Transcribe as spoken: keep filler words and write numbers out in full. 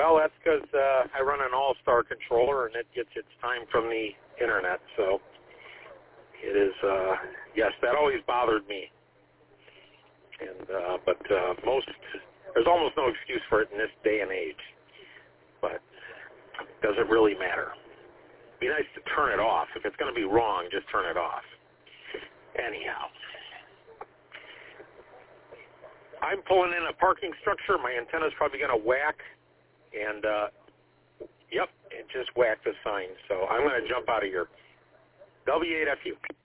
Well, that's because uh, I run an All-Star controller, and it gets its time from the internet. So it is, uh, yes, that always bothered me. And uh, but uh, most, there's almost no excuse for it in this day and age. But does it really matter? It'd be nice to turn it off. If it's going to be wrong, just turn it off. Anyhow, I'm pulling in a parking structure. My antenna's probably going to whack. And, uh, yep, it just whacked the sign. So I'm going to jump out of here. W eight F U.